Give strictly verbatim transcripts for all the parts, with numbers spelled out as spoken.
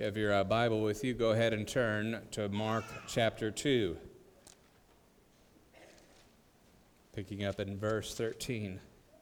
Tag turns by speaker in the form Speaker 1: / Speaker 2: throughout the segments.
Speaker 1: you have your uh, Bible with you, go ahead and turn to Mark chapter two, picking up in verse thirteen.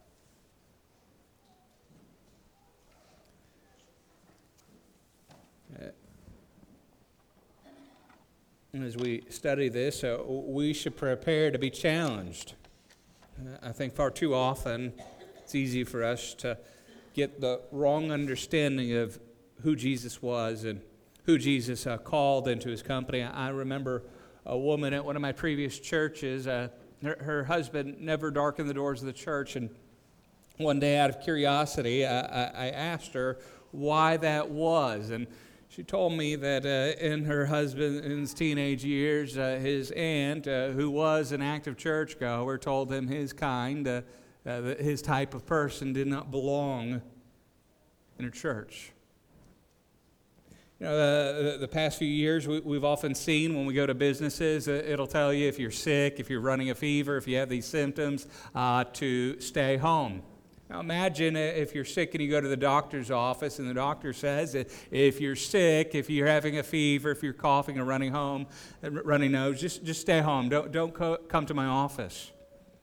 Speaker 1: As we study this, uh, we should prepare to be challenged. Uh, I think far too often it's easy for us to get the wrong understanding of who Jesus was and who Jesus uh, called into his company. I remember a woman at one of my previous churches, uh, her, her husband never darkened the doors of the church, and one day out of curiosity, I, I, I asked her why that was, and she told me that uh, in her husband's teenage years, uh, his aunt, uh, who was an active churchgoer, told him his kind, uh, uh, that his type of person did not belong in a church. You know, uh, the past few years, we, we've often seen when we go to businesses, uh, it'll tell you if you're sick, if you're running a fever, if you have these symptoms, uh, to stay home. Now imagine if you're sick and you go to the doctor's office and the doctor says that if you're sick, if you're having a fever, if you're coughing or running home, runny nose, just, just stay home. Don't, don't co- come to my office.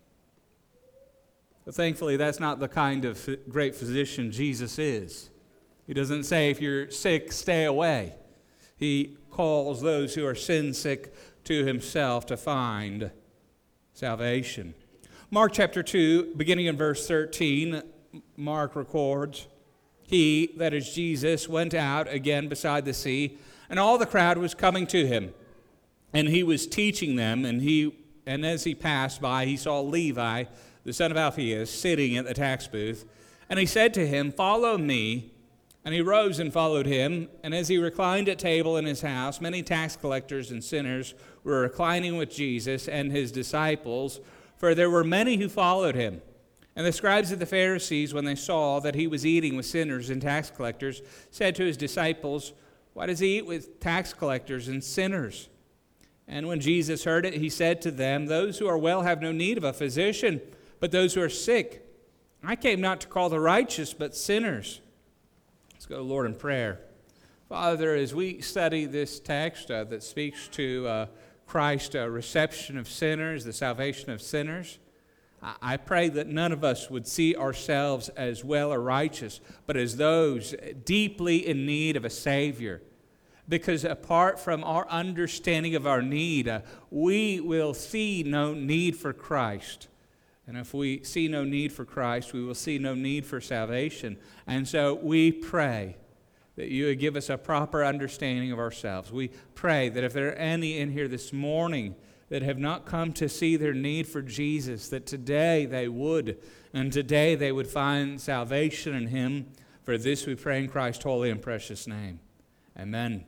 Speaker 1: But thankfully, that's not the kind of great physician Jesus is. He doesn't say if you're sick, stay away. He calls those who are sin sick to himself to find salvation. Mark chapter two, beginning in verse thirteen, Mark records, "He," that is Jesus, "went out again beside the sea, and all the crowd was coming to him. And he was teaching them, and he and as he passed by, he saw Levi, the son of Alphaeus, sitting at the tax booth. And he said to him, 'Follow me.' And he rose and followed him. And as he reclined at table in his house, many tax collectors and sinners were reclining with Jesus and his disciples, for there were many who followed him. And the scribes of the Pharisees, when they saw that he was eating with sinners and tax collectors, said to his disciples, 'Why does he eat with tax collectors and sinners?' And when Jesus heard it, he said to them, 'Those who are well have no need of a physician, but those who are sick. I came not to call the righteous, but sinners.'" Let's go to the Lord in prayer. Father, as we study this text uh, that speaks to uh, Christ's uh, reception of sinners, the salvation of sinners, I-, I pray that none of us would see ourselves as well or righteous, but as those deeply in need of a Savior. Because apart from our understanding of our need, uh, we will see no need for Christ. And if we see no need for Christ, we will see no need for salvation. And so we pray that you would give us a proper understanding of ourselves. We pray that if there are any in here this morning that have not come to see their need for Jesus, that today they would, and today they would find salvation in him. For this we pray in Christ's holy and precious name. Amen.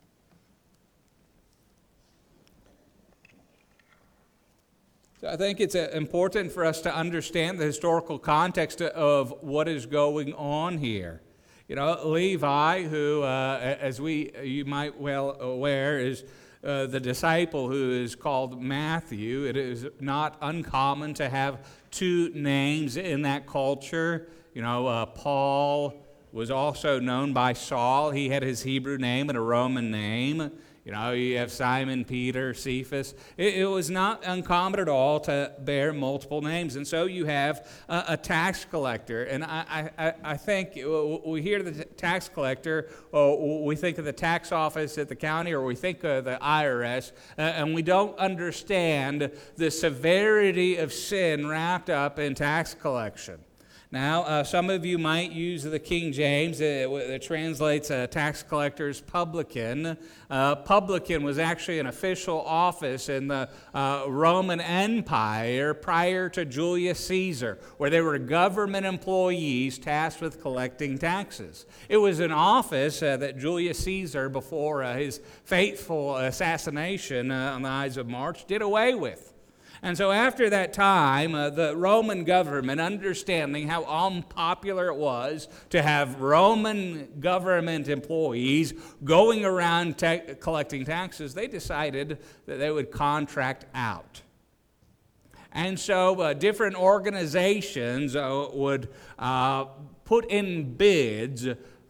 Speaker 1: I think it's important for us to understand the historical context of what is going on here. You know, Levi, who, uh, as we you might well aware, is uh, the disciple who is called Matthew. It is not uncommon to have two names in that culture. You know, uh, Paul was also known by Saul. He had his Hebrew name and a Roman name. You know, you have Simon, Peter, Cephas. It, it was not uncommon at all to bear multiple names. And so you have a, a tax collector. And I, I, I think we hear the tax collector, or we think of the tax office at the county, or we think of the I R S, uh, and we don't understand the severity of sin wrapped up in tax collection. Now, uh, some of you might use the King James. It, it translates uh, tax collector as publican. Uh, publican was actually an official office in the uh, Roman Empire prior to Julius Caesar, where they were government employees tasked with collecting taxes. It was an office uh, that Julius Caesar, before uh, his fateful assassination uh, on the Ides of March, did away with. And so after that time, uh, the Roman government, understanding how unpopular it was to have Roman government employees going around ta- collecting taxes, they decided that they would contract out. And so uh, different organizations uh, would uh, put in bids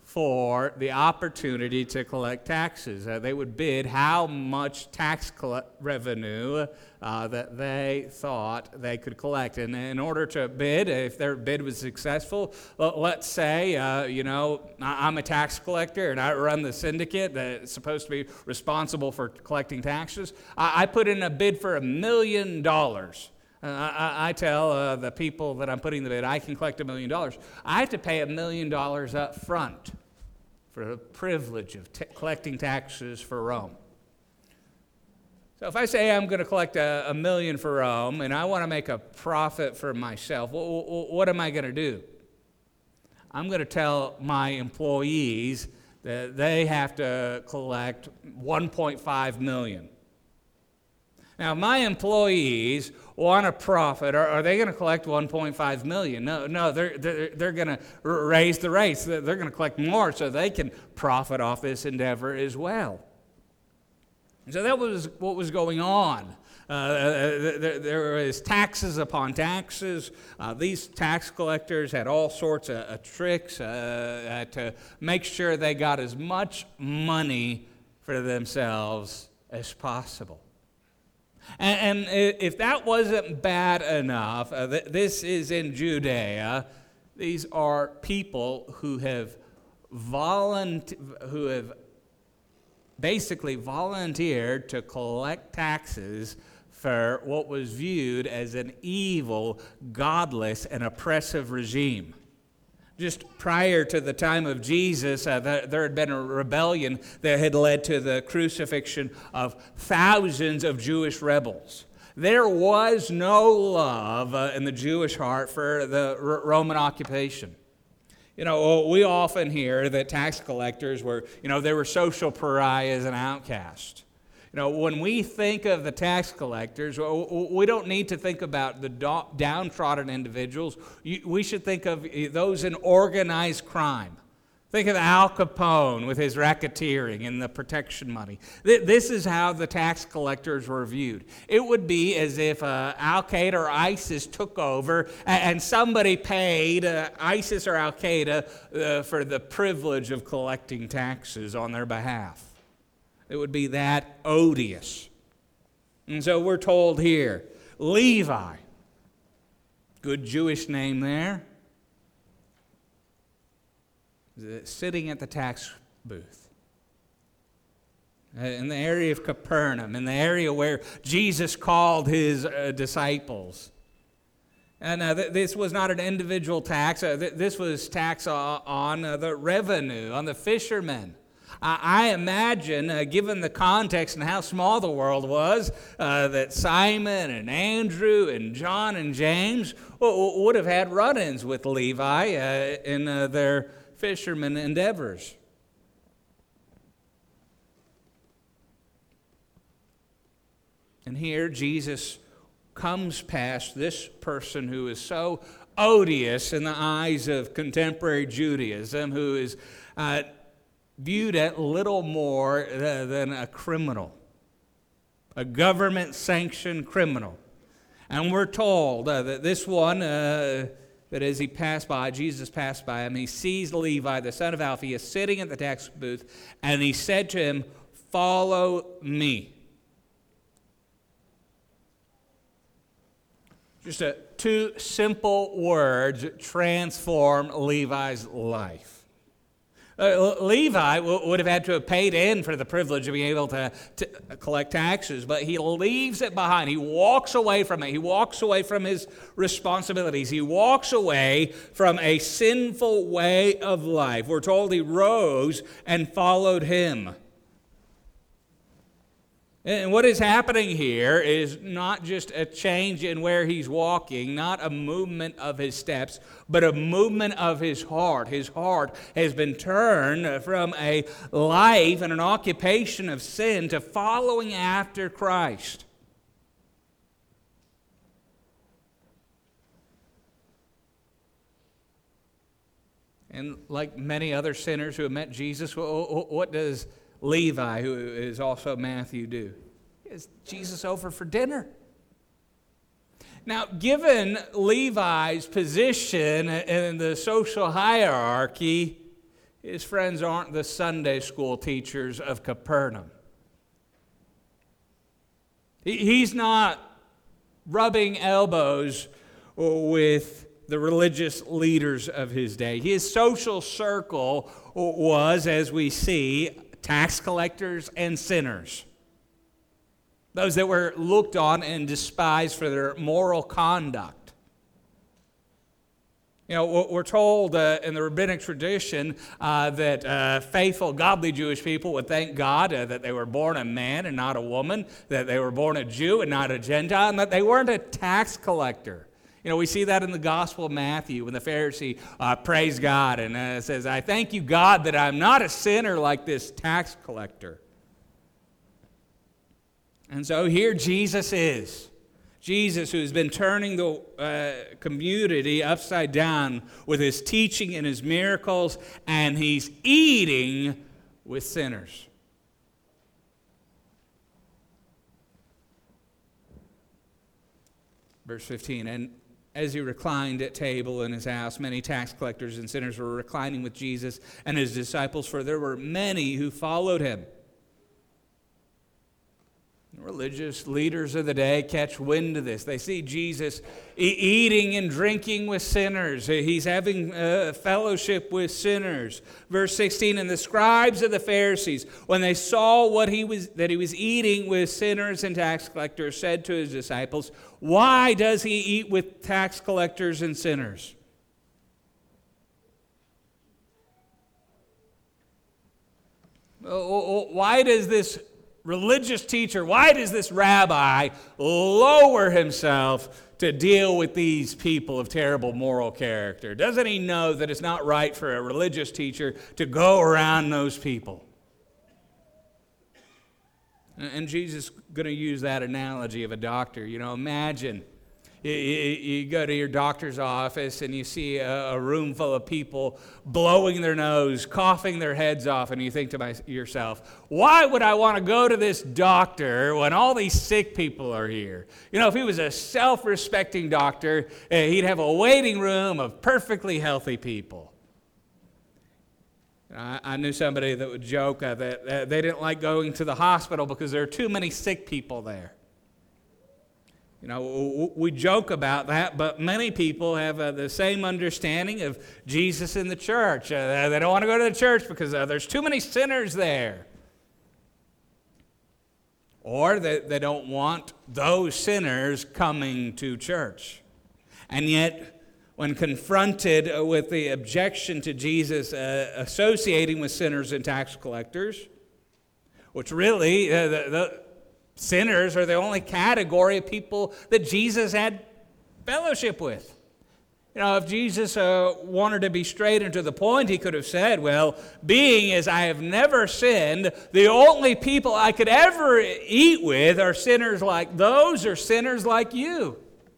Speaker 1: for the opportunity to collect taxes. Uh, they would bid how much tax coll- revenue uh, that they thought they could collect. And in order to bid, if their bid was successful, well, let's say, uh, you know, I'm a tax collector and I run the syndicate that's supposed to be responsible for collecting taxes. I, I put in a bid for a million dollars. Uh, I, I tell uh, the people that I'm putting the bid, I can collect a million dollars. I have to pay a million dollars up front for the privilege of t- collecting taxes for Rome. So if I say I'm going to collect a, a million for Rome and I want to make a profit for myself, what, what am I going to do? I'm going to tell my employees that they have to collect one point five million. Now, my employees want a profit. Are, are they going to collect one point five million? No, no, they're, they're, they're going to raise the rates. They're going to collect more so they can profit off this endeavor as well. So that was what was going on. Uh, there, there was taxes upon taxes. Uh, these tax collectors had all sorts of uh, tricks uh, to make sure they got as much money for themselves as possible. And, and if that wasn't bad enough, uh, th- this is in Judea. These are people who have volunt- who have basically volunteered to collect taxes for what was viewed as an evil, godless, and oppressive regime. Just prior to the time of Jesus, uh, there, there had been a rebellion that had led to the crucifixion of thousands of Jewish rebels. There was no love uh, in the Jewish heart for the R- Roman occupation. You know, we often hear that tax collectors were, you know, they were social pariahs and outcasts. You know, when we think of the tax collectors, we don't need to think about the downtrodden individuals. We should think of those in organized crime. Think of Al Capone with his racketeering and the protection money. This is how the tax collectors were viewed. It would be as if uh, Al-Qaeda or ISIS took over and somebody paid uh, ISIS or Al-Qaeda uh, for the privilege of collecting taxes on their behalf. It would be that odious. And so we're told here, Levi, good Jewish name there, sitting at the tax booth in the area of Capernaum, in the area where Jesus called his uh, disciples. And uh, th- this was not an individual tax. Uh, th- this was tax uh, on uh, the revenue, on the fishermen. I imagine, uh, given the context and how small the world was, uh, that Simon and Andrew and John and James w- would have had run-ins with Levi uh, in uh, their fisherman endeavors. And here Jesus comes past this person who is so odious in the eyes of contemporary Judaism, who is uh, viewed at little more than a criminal, a government-sanctioned criminal. And we're told uh, that this one, uh, that as he passed by, Jesus passed by him, he sees Levi, the son of Alphaeus, sitting at the tax booth, and he said to him, "Follow me." Just a, two simple words transform Levi's life. Uh, Levi w- would have had to have paid in for the privilege of being able to, to collect taxes, but he leaves it behind. He walks away from it. He walks away from his responsibilities. He walks away from a sinful way of life. We're told he rose and followed him. And what is happening here is not just a change in where he's walking, not a movement of his steps, but a movement of his heart. His heart has been turned from a life and an occupation of sin to following after Christ. And like many other sinners who have met Jesus, what does Levi, who is also Matthew, do? He has Jesus over for dinner. Now, given Levi's position in the social hierarchy, His friends aren't the Sunday school teachers of Capernaum. He's not rubbing elbows with the religious leaders of his day. His social circle was, as we see, tax collectors and sinners. Those that were looked on and despised for their moral conduct. You know, we're told uh, in the rabbinic tradition uh, that uh, faithful, godly Jewish people would thank God uh, that they were born a man and not a woman, that they were born a Jew and not a Gentile, and that they weren't a tax collector. You know, we see that in the Gospel of Matthew when the Pharisee uh, praised God and uh, says, I thank you, God, that I'm not a sinner like this tax collector. And so here Jesus is. Jesus, who's been turning the uh, community upside down with his teaching and his miracles, and he's eating with sinners. Verse fifteen, and as he reclined at table in his house, many tax collectors and sinners were reclining with Jesus and his disciples, for there were many who followed him. Religious leaders of the day catch wind of this. They see Jesus e- eating and drinking with sinners. He's having uh, fellowship with sinners. Verse sixteen, and the scribes of the Pharisees, when they saw what he was that he was eating with sinners and tax collectors, said to his disciples, why does he eat with tax collectors and sinners? Why does this religious teacher, why does this rabbi lower himself to deal with these people of terrible moral character? Doesn't he know that it's not right for a religious teacher to go around those people? And Jesus is going to use that analogy of a doctor. You know, imagine you, you, you go to your doctor's office and you see a, a room full of people blowing their nose, coughing their heads off, and you think to my, yourself, why would I want to go to this doctor when all these sick people are here? You know, if he was a self-respecting doctor, uh, he'd have a waiting room of perfectly healthy people. I, I knew somebody that would joke uh, that uh, they didn't like going to the hospital because there are too many sick people there. You know, we joke about that, but many people have uh, the same understanding of Jesus in the church. Uh, they don't want to go to the church because uh, there's too many sinners there. Or they, they don't want those sinners coming to church. And yet, when confronted with the objection to Jesus uh, associating with sinners and tax collectors, which really, uh, the, the sinners are the only category of people that Jesus had fellowship with. You know, if Jesus uh, wanted to be straight and to the point, he could have said, well, being as I have never sinned, the only people I could ever eat with are sinners like those or sinners like you.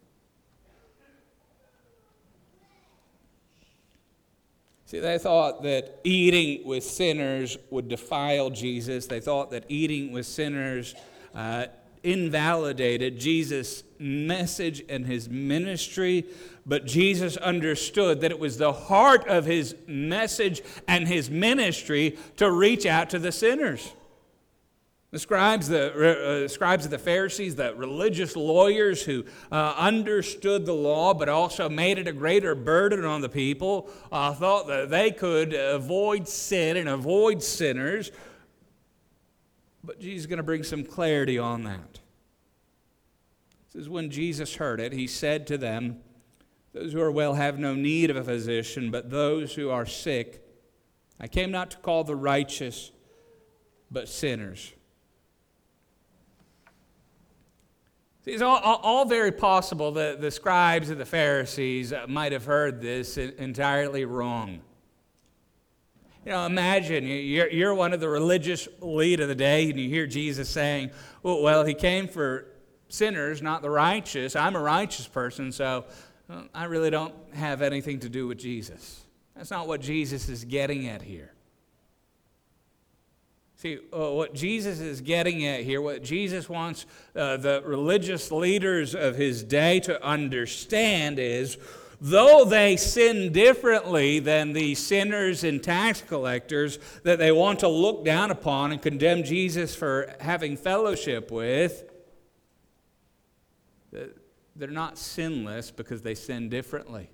Speaker 1: See, they thought that eating with sinners would defile Jesus. They thought that eating with sinners Uh, invalidated Jesus' message and his ministry, but Jesus understood that it was the heart of his message and his ministry to reach out to the sinners. The scribes, the uh, scribes of the Pharisees, the religious lawyers who uh, understood the law but also made it a greater burden on the people, uh, thought that they could avoid sin and avoid sinners. But Jesus is going to bring some clarity on that. This is when Jesus heard it, he said to them, those who are well have no need of a physician, but those who are sick. I came not to call the righteous, but sinners. See, it's all, all, all very possible that the scribes and the Pharisees might have heard this entirely wrong. You know, imagine you're, you're one of the religious elite of the day, and you hear Jesus saying, well, well, he came for sinners, not the righteous. I'm a righteous person, so well, I really don't have anything to do with Jesus. That's not what Jesus is getting at here. See, uh, what Jesus is getting at here, what Jesus wants uh, the religious leaders of his day to understand is though they sin differently than the sinners and tax collectors that they want to look down upon and condemn Jesus for having fellowship with, they're not sinless because they sin differently.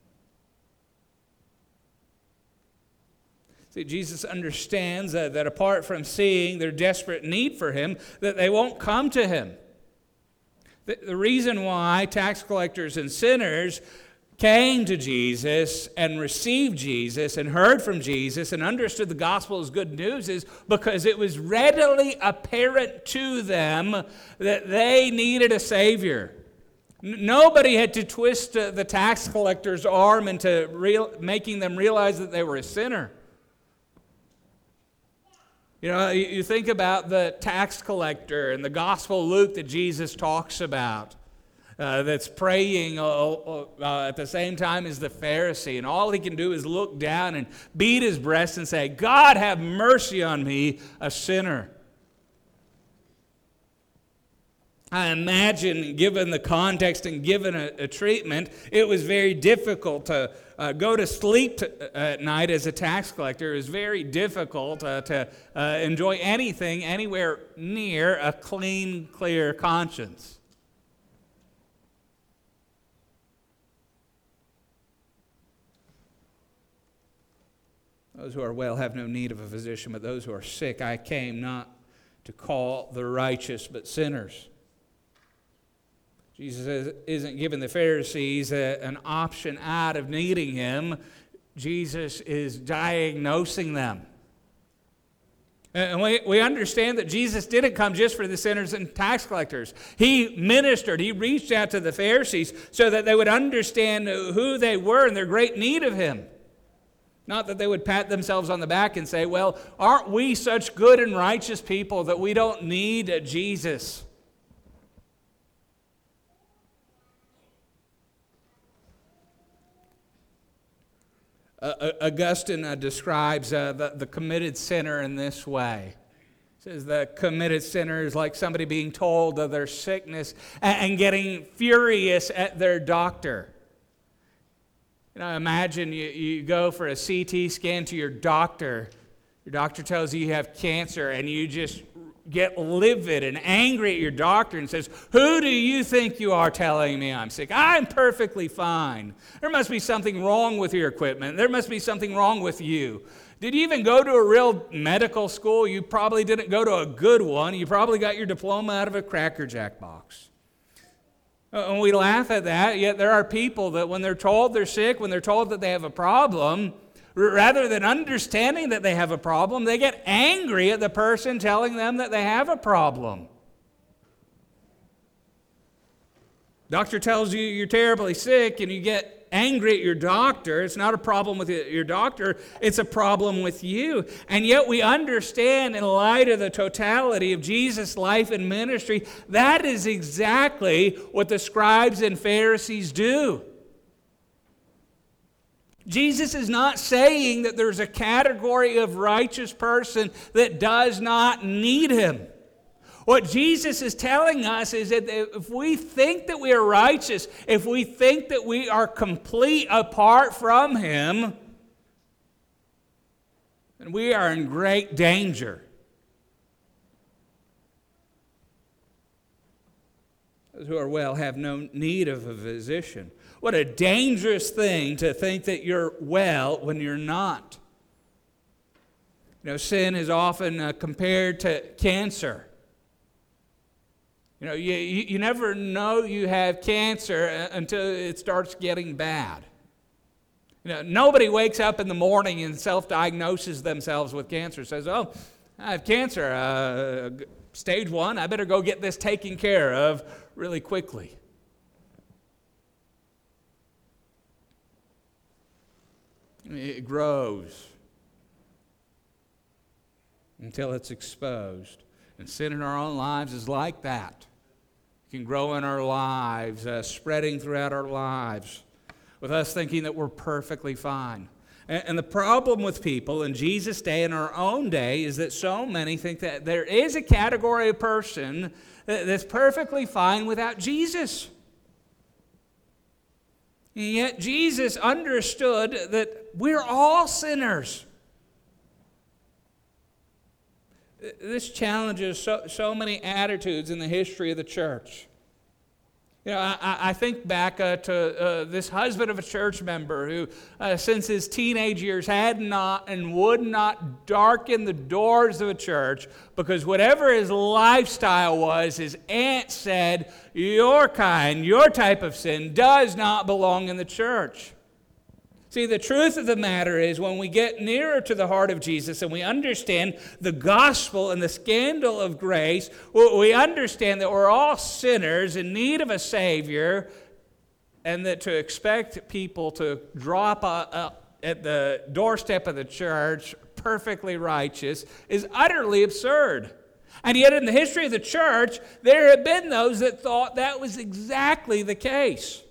Speaker 1: See, Jesus understands that, that apart from seeing their desperate need for him, that they won't come to him. The, the reason why tax collectors and sinners came to Jesus and received Jesus and heard from Jesus and understood the gospel as good news is because it was readily apparent to them that they needed a Savior. Nobody had to twist uh, the tax collector's arm into real, making them realize that they were a sinner. You know, you, you think about the tax collector in the Gospel of Luke that Jesus talks about, uh, that's praying uh, uh, at the same time as the Pharisee, and all he can do is look down and beat his breast and say, "God, have mercy on me, a sinner." I imagine, given the context and given a, a treatment, it was very difficult to uh, go to sleep to, uh, at night as a tax collector. It was very difficult uh, to uh, enjoy anything anywhere near a clean, clear conscience. Those who are well have no need of a physician, but those who are sick I came not to call the righteous, but sinners. Jesus isn't giving the Pharisees a, an option out of needing him. Jesus is diagnosing them. And we, we understand that Jesus didn't come just for the sinners and tax collectors. He ministered, he reached out to the Pharisees so that they would understand who they were and their great need of him. Not that they would pat themselves on the back and say, well, aren't we such good and righteous people that we don't need a Jesus? Uh, Augustine uh, describes uh, the, the committed sinner in this way. He says the committed sinner is like somebody being told of their sickness and, and getting furious at their doctor. You know, imagine you, you go for a C T scan to your doctor. Your doctor tells you you have cancer, and you just get livid and angry at your doctor and says, "Who do you think you are telling me I'm sick? I'm perfectly fine. There must be something wrong with your equipment. There must be something wrong with you. Did you even go to a real medical school? You probably didn't go to a good one. You probably got your diploma out of a Cracker Jack box." And we laugh at that, yet there are people that when they're told they're sick, when they're told that they have a problem, rather than understanding that they have a problem, they get angry at the person telling them that they have a problem. Doctor tells you you're terribly sick and you get angry at your doctor. It's not a problem with your doctor, it's a problem with you. And yet we understand, in light of the totality of Jesus' life and ministry, that is exactly what the scribes and Pharisees do. Jesus is not saying that there's a category of righteous person that does not need him. What Jesus is telling us is that if we think that we are righteous, if we think that we are complete apart from him, then we are in great danger. Those who are well have no need of a physician. What a dangerous thing to think that you're well when you're not. You know, sin is often uh, compared to cancer. You know, you, you never know you have cancer until it starts getting bad. You know, nobody wakes up in the morning and self-diagnoses themselves with cancer. Says, "Oh, I have cancer, uh, stage one. I better go get this taken care of really quickly." It grows until it's exposed. And sin in our own lives is like that. It can grow in our lives, uh, spreading throughout our lives, with us thinking that we're perfectly fine. And, and the problem with people in Jesus' day and our own day is that so many think that there is a category of person that, that's perfectly fine without Jesus. And yet Jesus understood that we're all sinners. This challenges so, so many attitudes in the history of the church. You know, I, I think back uh, to uh, this husband of a church member who, uh, since his teenage years, had not and would not darken the doors of a church because whatever his lifestyle was, his aunt said, your kind, your type of sin does not belong in the church. See, the truth of the matter is when we get nearer to the heart of Jesus and we understand the gospel and the scandal of grace, we understand that we're all sinners in need of a Savior, and that to expect people to drop up at the doorstep of the church perfectly righteous is utterly absurd. And yet in the history of the church, there have been those that thought that was exactly the case.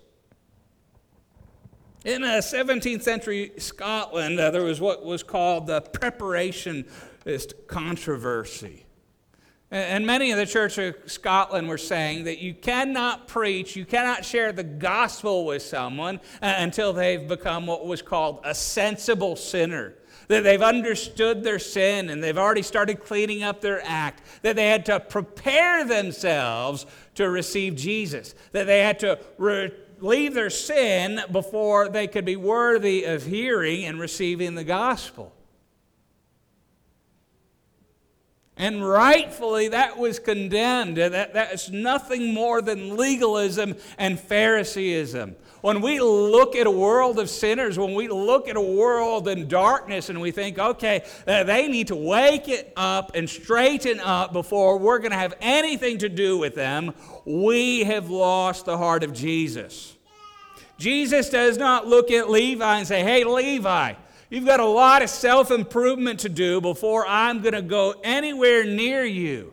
Speaker 1: In uh, seventeenth century Scotland, uh, there was what was called the Preparationist controversy. And, and many of the Church of Scotland were saying that you cannot preach, you cannot share the gospel with someone uh, until they've become what was called a sensible sinner. That they've understood their sin and they've already started cleaning up their act. That they had to prepare themselves to receive Jesus. That they had to re- leave their sin before they could be worthy of hearing and receiving the gospel. And rightfully, that was condemned. That, that is nothing more than legalism and Phariseeism. When we look at a world of sinners, when we look at a world in darkness and we think, okay, uh, they need to wake it up and straighten up before we're going to have anything to do with them, we have lost the heart of Jesus. Jesus does not look at Levi and say, hey, Levi, you've got a lot of self-improvement to do before I'm going to go anywhere near you.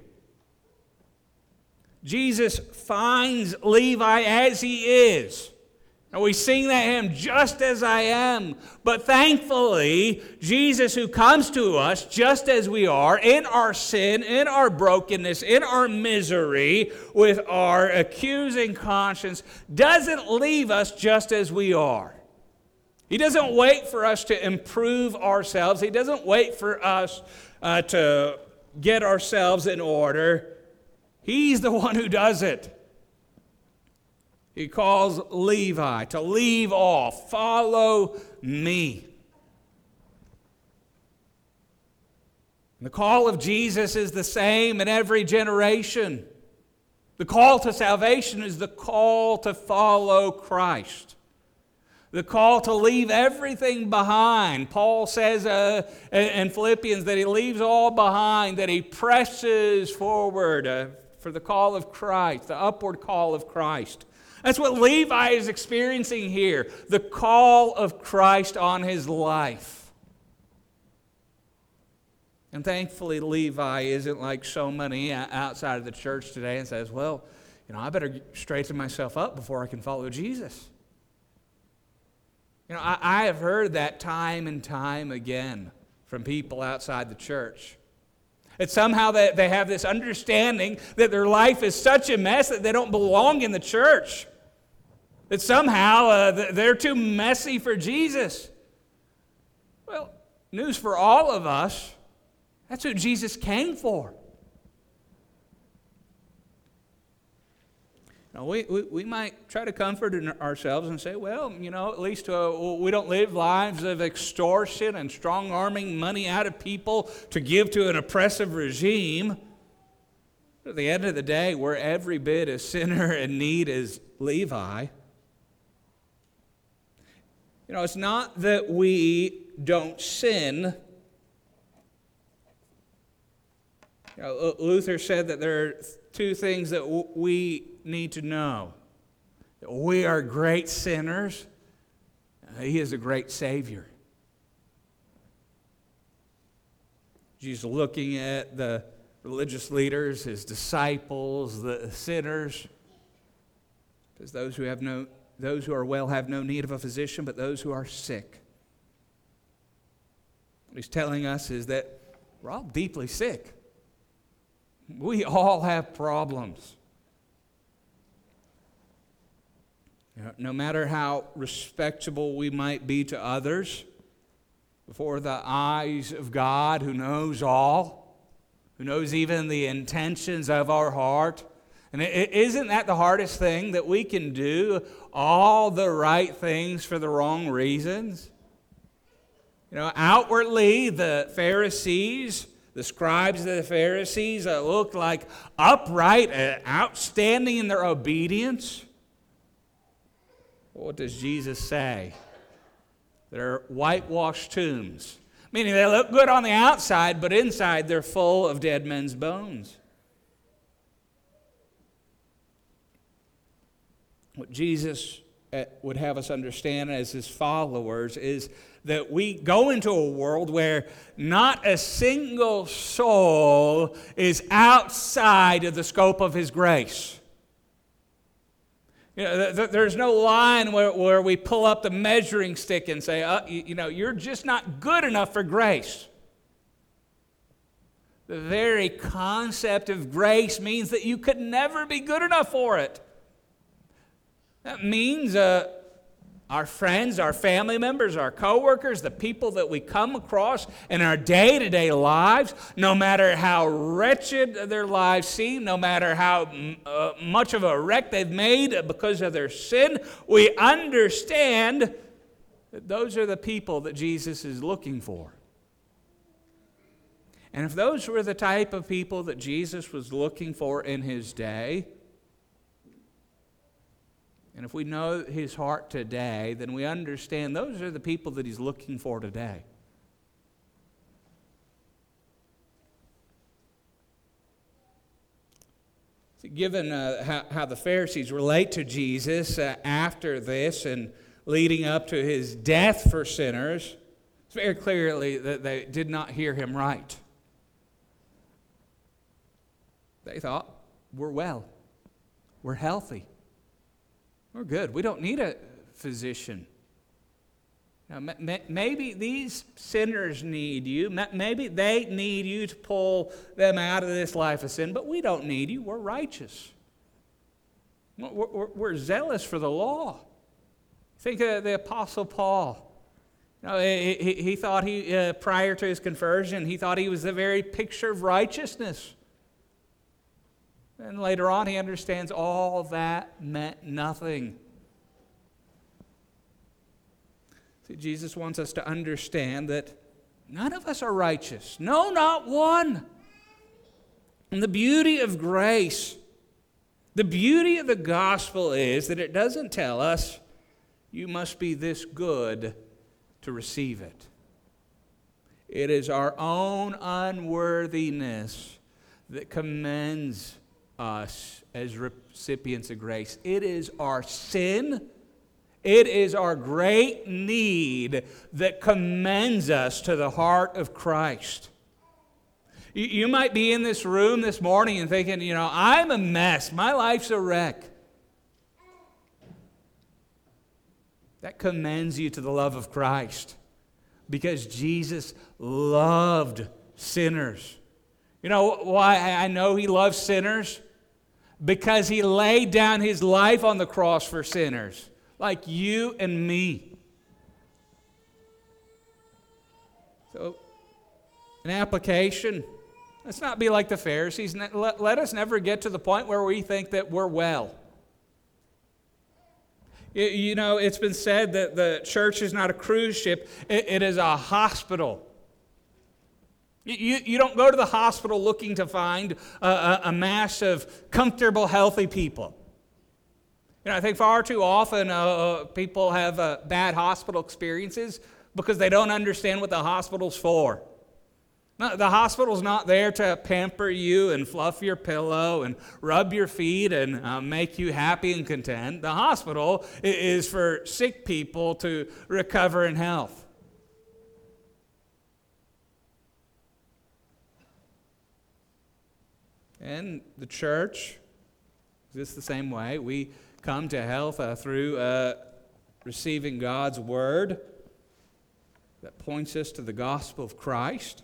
Speaker 1: Jesus finds Levi as he is. And we sing that hymn, just as I am. But thankfully, Jesus, who comes to us just as we are, in our sin, in our brokenness, in our misery, with our accusing conscience, doesn't leave us just as we are. He doesn't wait for us to improve ourselves. He doesn't wait for us uh, to get ourselves in order. He's the one who does it. He calls Levi to leave off, follow me. The call of Jesus is the same in every generation. The call to salvation is the call to follow Christ. The call to leave everything behind. Paul says uh, in Philippians that he leaves all behind, that he presses forward uh, for the call of Christ, the upward call of Christ. That's what Levi is experiencing here, the call of Christ on his life. And thankfully, Levi isn't like so many outside of the church today and says, well, you know, I better straighten myself up before I can follow Jesus. You know, I, I have heard that time and time again from people outside the church. That somehow they, they have this understanding that their life is such a mess that they don't belong in the church. That somehow uh, they're too messy for Jesus. Well, news for all of us, that's who Jesus came for. Now, we, we, we might try to comfort ourselves and say, well, you know, at least uh, we don't live lives of extortion and strong-arming money out of people to give to an oppressive regime. But at the end of the day, we're every bit as sinner in need as Levi. You know, it's not that we don't sin. You know, Luther said that there are two things that w- we need to know. That we are great sinners. He is a great Savior. Jesus looking at the religious leaders, his disciples, the sinners. Because those who have no Those who are well have no need of a physician, but those who are sick. What he's telling us is that we're all deeply sick. We all have problems. You know, no matter how respectable we might be to others, before the eyes of God who knows all, who knows even the intentions of our heart. And it, isn't that the hardest thing, that we can do all the right things for the wrong reasons? You know, outwardly, the Pharisees, the scribes of the Pharisees, uh, looked like upright and outstanding in their obedience. What does Jesus say? They're whitewashed tombs, meaning they look good on the outside, but inside they're full of dead men's bones. What Jesus would have us understand as his followers is that we go into a world where not a single soul is outside of the scope of his grace. You know, th- there's no line where, where we pull up the measuring stick and say, uh, you, you know, you're just not good enough for grace. The very concept of grace means that you could never be good enough for it. That means uh, our friends, our family members, our coworkers, the people that we come across in our day-to-day lives, no matter how wretched their lives seem, no matter how uh, much of a wreck they've made because of their sin, we understand that those are the people that Jesus is looking for. And if those were the type of people that Jesus was looking for in his day, and if we know his heart today, then we understand those are the people that he's looking for today. See, given uh, how, how the Pharisees relate to Jesus uh, after this and leading up to his death for sinners, it's very clearly that they did not hear him right. They thought, we're well, we're healthy. We're good. We don't need a physician. Now, maybe these sinners need you. Maybe they need you to pull them out of this life of sin, but we don't need you. We're righteous. We're, we're, we're zealous for the law. Think of the Apostle Paul. You know, he, he, he thought he, uh, prior to his conversion, he thought he was the very picture of righteousness. And later on, he understands all that meant nothing. See, Jesus wants us to understand that none of us are righteous. No, not one. And the beauty of grace, the beauty of the gospel is that it doesn't tell us you must be this good to receive it. It is our own unworthiness that commends us as recipients of grace. It is our sin, it is our great need that commends us to the heart of Christ. You, you might be in this room this morning and thinking, you know, I'm a mess, my life's a wreck. That commends you to the love of Christ, because Jesus loved sinners. You know why I know he loves sinners? Because he laid down his life on the cross for sinners, like you and me. So, an application, let's not be like the Pharisees. Let, let us never get to the point where we think that we're well. You, you know, it's been said that the church is not a cruise ship, it, it is a hospital. You, you don't go to the hospital looking to find a, a, a mass of comfortable, healthy people. You know, I think far too often uh, people have uh, bad hospital experiences because they don't understand what the hospital's for. No, the hospital's not there to pamper you and fluff your pillow and rub your feet and uh, make you happy and content. The hospital is for sick people to recover in health. And the church is the same way. We come to health uh, through uh, receiving God's word that points us to the gospel of Christ.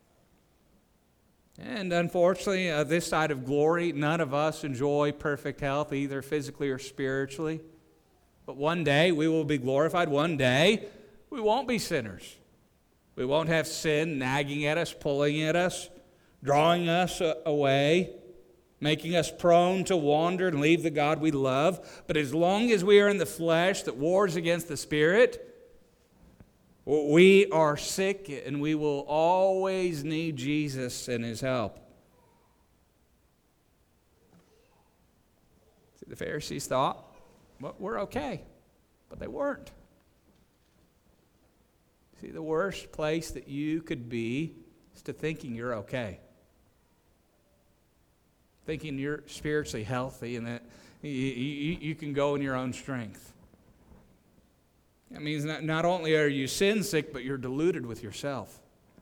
Speaker 1: And unfortunately, uh, this side of glory, none of us enjoy perfect health, either physically or spiritually. But one day we will be glorified. One day we won't be sinners. We won't have sin nagging at us, pulling at us, drawing us away, making us prone to wander and leave the God we love. But as long as we are in the flesh that wars against the Spirit, we are sick and we will always need Jesus and His help. See, the Pharisees thought, well, we're okay, but they weren't. See, the worst place that you could be is to thinking you're okay. Thinking you're spiritually healthy and that you, you, you can go in your own strength. That means not, not only are you sin sick, but you're deluded with yourself.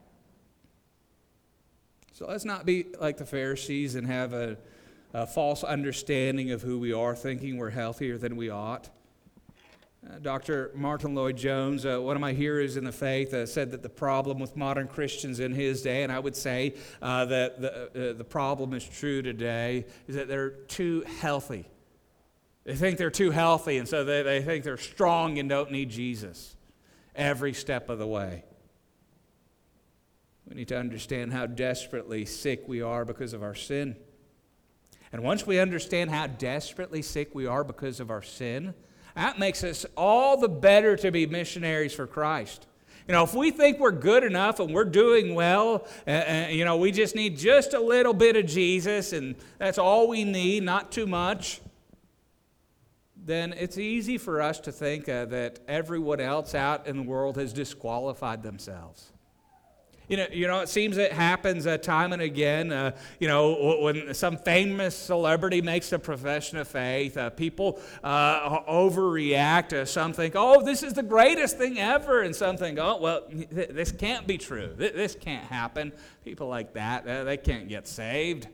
Speaker 1: So let's not be like the Pharisees and have a, a false understanding of who we are, thinking we're healthier than we ought. Uh, Doctor Martin Lloyd-Jones, uh, one of my heroes in the faith, uh, said that the problem with modern Christians in his day, and I would say uh, that the, uh, the problem is true today, is that they're too healthy. They think they're too healthy, and so they, they think they're strong and don't need Jesus every step of the way. We need to understand how desperately sick we are because of our sin. And once we understand how desperately sick we are because of our sin, that makes us all the better to be missionaries for Christ. You know, if we think we're good enough and we're doing well, uh, uh, you know, we just need just a little bit of Jesus and that's all we need, not too much, then it's easy for us to think uh, that everyone else out in the world has disqualified themselves. You know, you know, it seems it happens uh, time and again. Uh, you know, when some famous celebrity makes a profession of faith, uh, people uh, overreact. Uh, some think, "Oh, this is the greatest thing ever," and some think, "Oh, well, th- this can't be true. Th- this can't happen." People like that, uh, they can't get saved.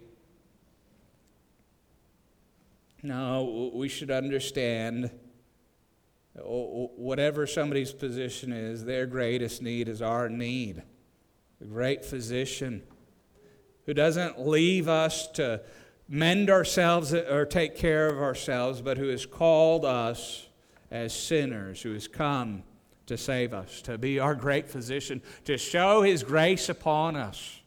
Speaker 1: No, we should understand. Whatever somebody's position is, their greatest need is our need. The great physician who doesn't leave us to mend ourselves or take care of ourselves, but who has called us as sinners, who has come to save us, to be our great physician, to show His grace upon us.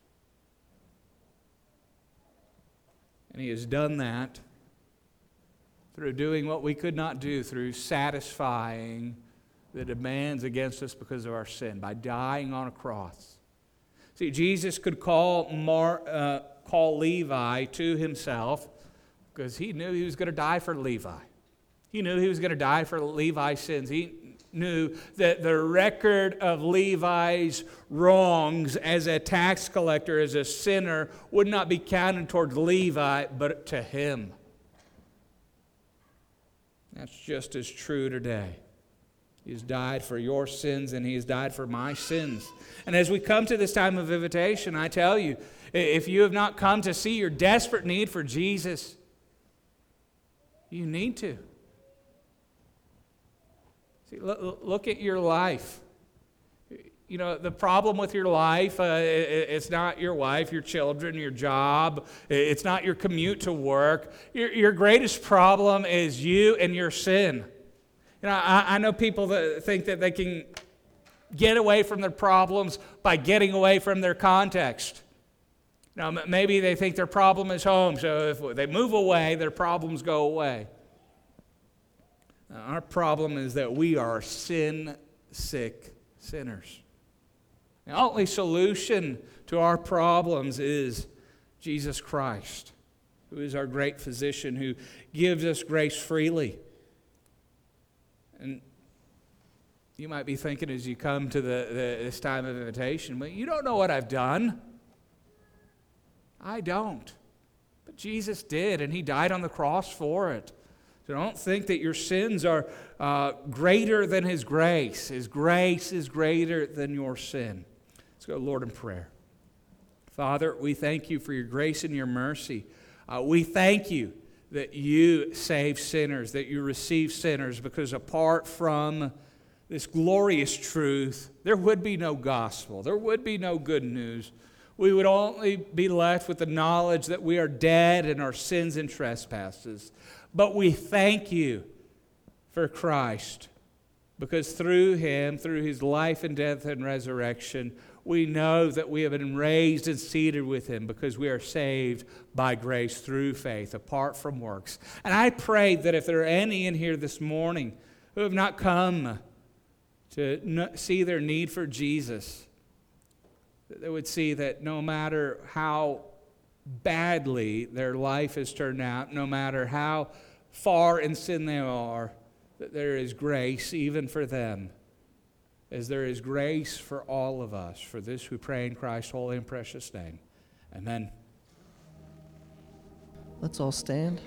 Speaker 1: And He has done that through doing what we could not do, through satisfying the demands against us because of our sin, by dying on a cross. See, Jesus could call Mar, uh, call Levi to Himself because He knew He was going to die for Levi. He knew He was going to die for Levi's sins. He knew that the record of Levi's wrongs as a tax collector, as a sinner, would not be counted towards Levi, but to Him. That's just as true today. He has died for your sins and He has died for my sins. And as we come to this time of invitation, I tell you, if you have not come to see your desperate need for Jesus, you need to. See, look at your life. You know, the problem with your life, uh, it's not your wife, your children, your job. It's not your commute to work. Your, your greatest problem is you and your sin. You know, I, I know people that think that they can get away from their problems by getting away from their context. Now, maybe they think their problem is home, so if they move away, their problems go away. Now, our problem is that we are sin-sick sinners. The only solution to our problems is Jesus Christ, who is our great physician, who gives us grace freely. And you might be thinking as you come to the, the, this time of invitation, but you don't know what I've done. I don't. But Jesus did, and He died on the cross for it. So don't think that your sins are uh, greater than His grace. His grace is greater than your sin. Let's go, Lord, in prayer. Father, we thank You for Your grace and Your mercy. Uh, we thank You that You save sinners, that You receive sinners, because apart from this glorious truth, there would be no gospel. There would be no good news. We would only be left with the knowledge that we are dead in our sins and trespasses. But we thank You for Christ. Because through him, through his life and death and resurrection, we know that we have been raised and seated with him because we are saved by grace through faith, apart from works. And I pray that if there are any in here this morning who have not come to see their need for Jesus, that they would see that no matter how badly their life has turned out, no matter how far in sin they are, that there is grace even for them, as there is grace for all of us. For this we pray in Christ's holy and precious name. Amen.
Speaker 2: Let's all stand.